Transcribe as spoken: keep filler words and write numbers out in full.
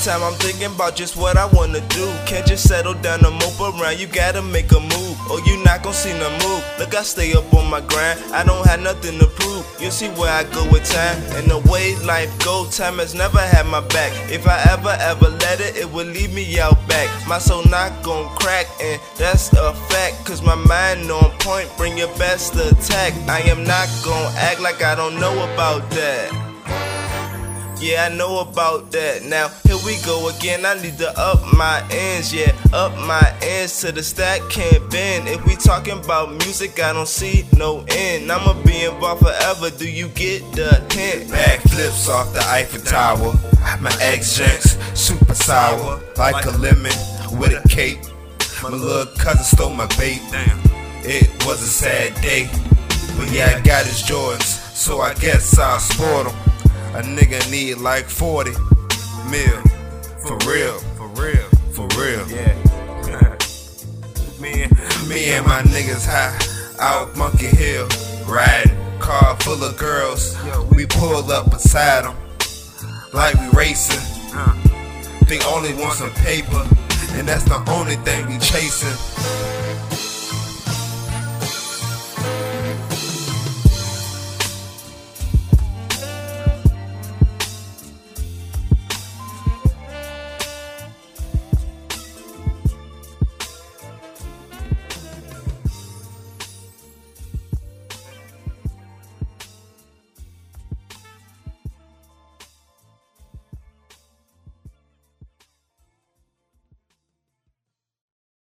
time I'm thinking about just what I wanna do. Can't just settle down and mope around, you gotta make a move, or you not gon' see no move. Look, I stay up on my grind, I don't have nothing to prove. You'll see where I go with time, and the way life go, time has never had my back. If I ever, ever let it, it would leave me out back. My soul not gon' crack, and that's a fact, cause my mind on point, bring your best attack. I am not gon' act like I don't know about that. Yeah, I know about that. Now, here we go again. I need to up my ends, yeah, up my ends to the stack can't bend. If we talking about music, I don't see no end. I'ma be involved forever, do you get the hint? Backflips off the Eiffel Tower. My ex-jinx, super sour, like a lemon with a cape. My little cousin stole my bait. It was a sad day, but yeah, I got his Jordans, so I guess I'll sport them. A nigga need like forty mil, for real, for real, for real. Yeah. me, and, me and my niggas high out Monkey Hill, riding, car full of girls. We pull up beside them like we racing. They only want some paper, and that's the only thing we chasing.